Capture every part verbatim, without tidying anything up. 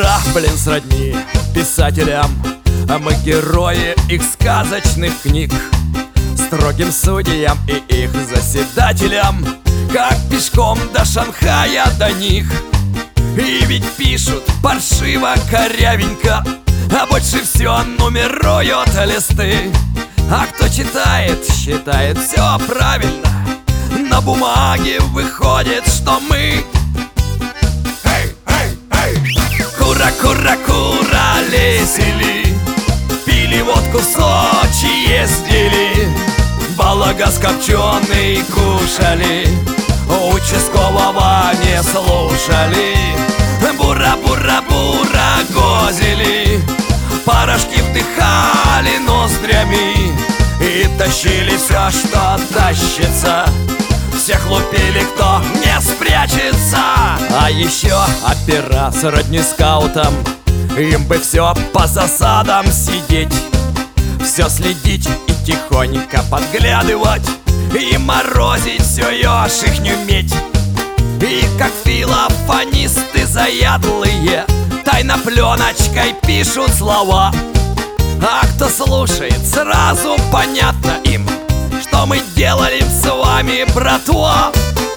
бура, блин, сродни писателям, а мы герои их сказочных книг. Строгим судьям и их заседателям, как пешком до Шанхая до них. И ведь пишут паршиво, корявенько, а больше все нумеруют листы. А кто читает, считает все правильно. На бумаге выходит, что мы Кура, кура, кура, лесили, пили водку в Сочи, ездили, балагас копченый кушали, участкового не слушали. Бура, бура, бура, гозили, порошки вдыхали ноздрями и тащили все, что тащится. Всех лупили, кто не спрячется. А еще опера сродни скаутам, им бы все по засадам сидеть, все следить и тихонько подглядывать, и морозить все ешь их не уметь. И как филофонисты заядлые тайно пленочкой пишут слова. А кто слушает, сразу понятно им, что мы делали с вами, братва.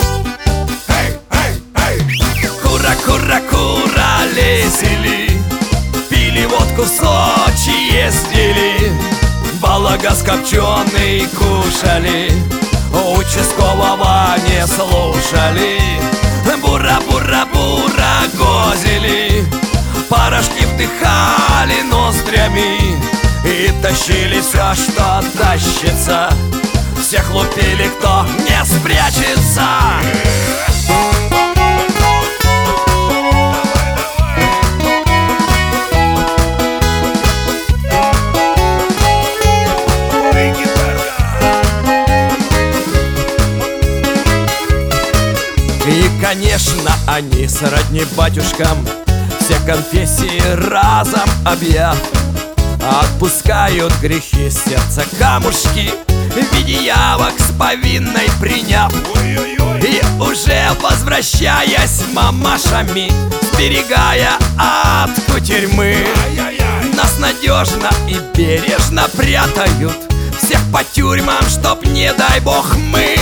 Кура, кура, кура, лесили, пили водку в Сочи, ездили, балагас копченый кушали, участкового не слушали. Бура, бура, бура, гозили, порошки вдыхали ноздрями и тащили все, что тащится. Всех лупили, кто не спрячется. И, конечно, они сродни батюшкам, все конфессии разом объяв, отпускают грехи сердца камушки, в виде явок с повинной приняв. И уже возвращаясь мамашами, сберегая от кутерьмы, нас надежно и бережно прятают всех по тюрьмам, чтоб, не дай бог, мы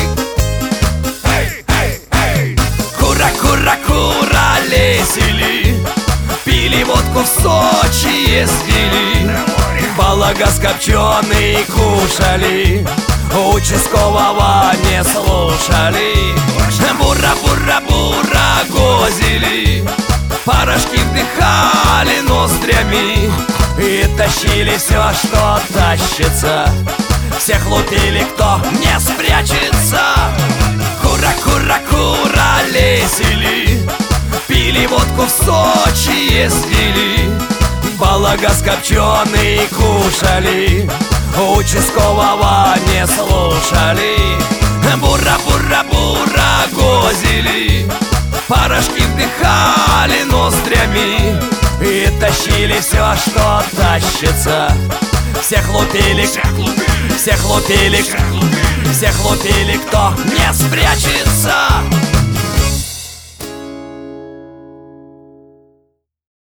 Кура, кура, кура, лесили, пили водку в Сочи, ездили, балагас копченый кушали, участкового не слушали. Бура, бура, бура, гозили, порошки вдыхали ноздрями и тащили все, что тащится. Всех лупили, кто не спрячется. Кура, кура, кура, лесили, пили водку в Сочи, ездили, балагас копченый кушали, участкового не слушали. Бура, бура, бура, гозили, порошки вдыхали ноздрями и тащили все, что тащится. Всех лупили, всех лупили, всех лупили, кто не спрячется.